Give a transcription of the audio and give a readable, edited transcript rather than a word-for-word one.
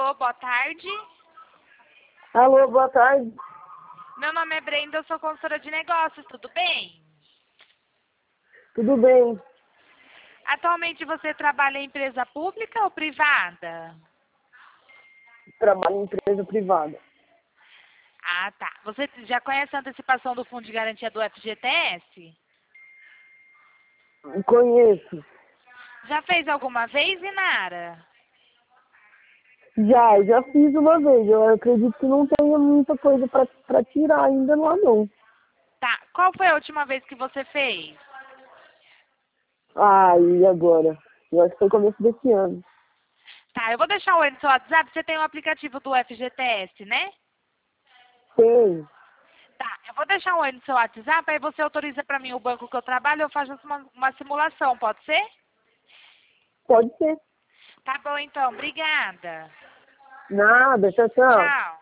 Alô, boa tarde. Alô, boa tarde. Meu nome é Brenda, eu sou consultora de negócios, tudo bem? Tudo bem? Atualmente você trabalha em empresa pública ou privada? Trabalho em empresa privada. Ah, tá. Você já conhece a antecipação do Fundo de Garantia do FGTS? Conheço. Já fez alguma vez, Inara? Já fiz uma vez. Eu acredito que não tenha muita coisa pra tirar ainda lá não. Tá. Qual foi a última vez que você fez? Ah, e agora? Eu acho que foi começo desse ano. Tá, eu vou deixar o oi no seu WhatsApp. Você tem o aplicativo do FGTS, né? Tem. Tá, eu vou deixar um oi no seu WhatsApp, aí você autoriza pra mim o banco que eu trabalho, eu faço uma simulação, pode ser? Pode ser. Tá bom então, obrigada. Nada, tchau, tchau. Tchau.